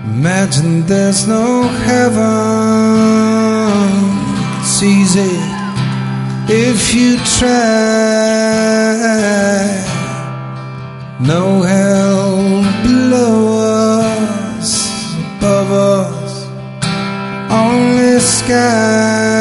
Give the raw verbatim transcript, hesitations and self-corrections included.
Imagine there's no heaven. It's easy if you try. No hell below us, above us, only sky.